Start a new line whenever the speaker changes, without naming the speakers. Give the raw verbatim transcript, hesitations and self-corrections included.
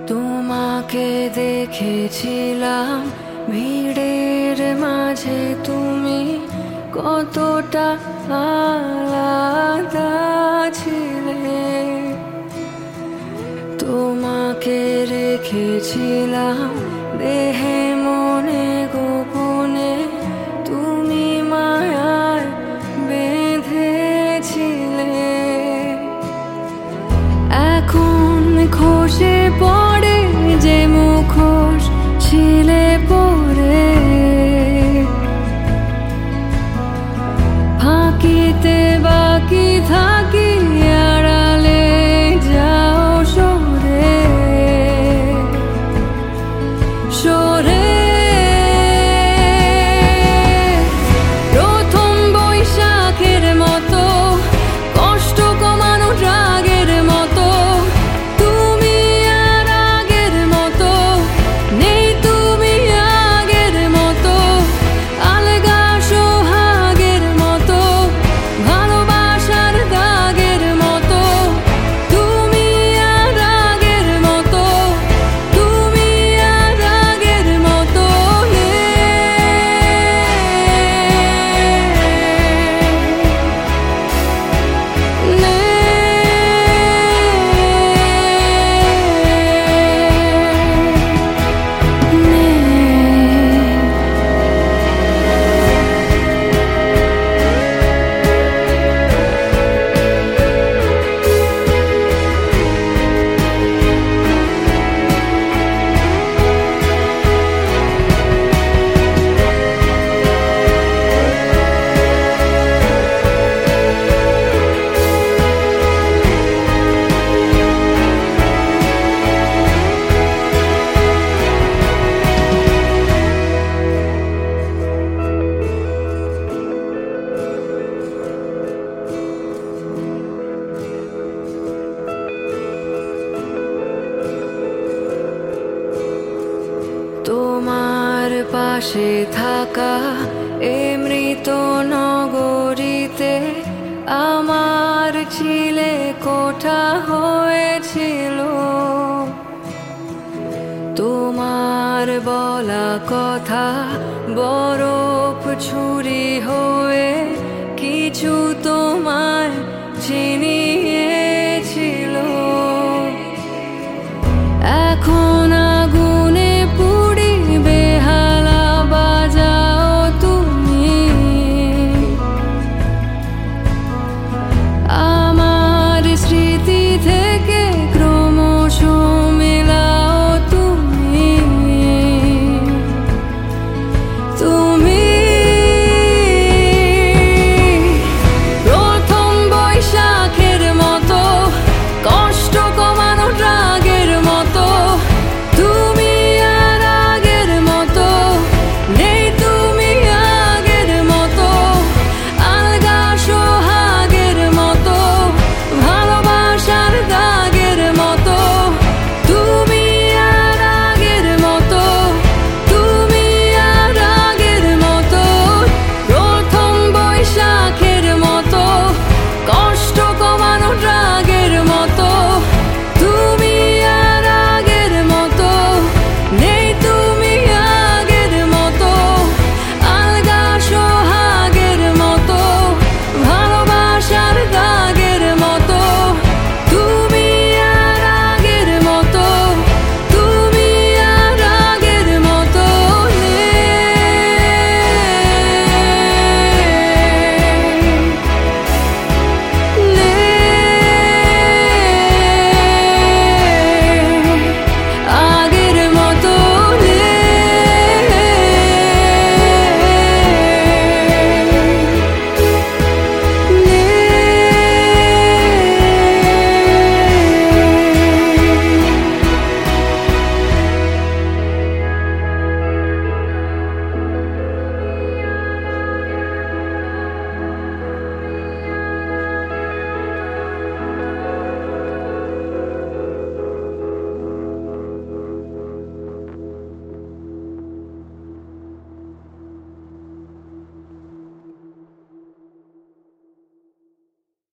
তোমাকে দেখেছিলাম ভিড়ের মাঝে, তুমি কতটা আলাদা ছিলে। তোমাকে রেখেছিলাম দেহে মনে গোপনে, তুমি মায়ায় বেঁধেছিলে। এখন খসে পড়ে যে মুখোশ ছিলে পরে, ফাঁকিতে বাকি থাকি আড়ালে যাও সরে সরে। প্রথম বৈশাখের মতো কষ্ট কমানো রাগের মতো, তুমি আর আগের মতো নেই, তুমি আগের মতো আলগা সোহাগের মতো, ভালোবাসার দাগের মতো তুমি আর আগের মতো, তুমি আর আগের মতো তোমার পাশে থাকা এ মৃত নগরীতে আমার ছিলে কোঠা হয়েছিল। তোমার বলা কথা বরফ ছুরি হয়ে